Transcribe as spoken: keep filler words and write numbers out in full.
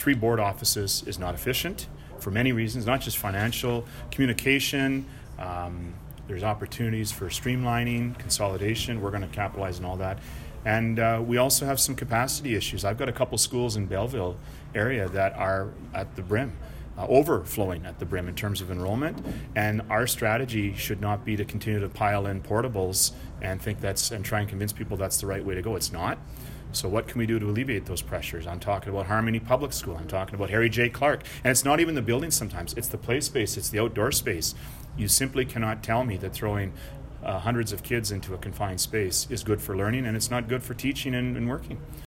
three board offices is not efficient for many reasons, not just financial, communication. Um, there's opportunities for streamlining, consolidation. We're going to capitalize on all that. And uh, we also have some capacity issues. I've got a couple schools in Belleville area that are at the brim, uh, overflowing at the brim in terms of enrollment. And our strategy should not be to continue to pile in portables and think that's and try and convince people that's the right way to go. It's not. So what can we do to alleviate those pressures? I'm talking about Harmony Public School. I'm talking about Harry J. Clark. And it's not even the building sometimes. It's the play space. It's the outdoor space. You simply cannot tell me that throwing uh, hundreds of kids into a confined space is good for learning, and it's not good for teaching and, and working.